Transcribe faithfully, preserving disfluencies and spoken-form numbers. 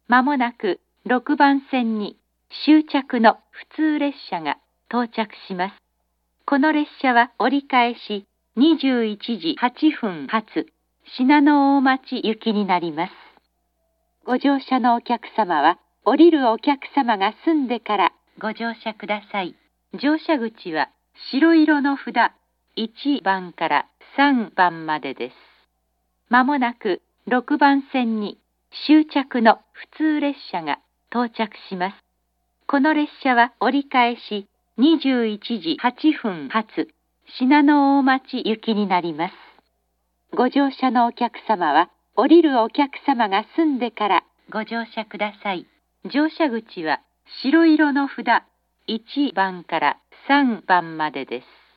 まもなくろくばん線に終着の普通列車が到着します。この列車は折り返しにじゅういちじはっぷん発信濃大町行きになります。ご乗車のお客様は降りるお客様が済んでからご乗車ください。乗車口は白色の札いちばんからさんばんまでです。まもなくろくばん線に終着の普通列車が到着します。この列車は折り返しにじゅういちじはっぷん発信濃大町行きになります。ご乗車のお客様は降りるお客様が済んでからご乗車ください。乗車口は白色の札いちばんからさんばんまでです。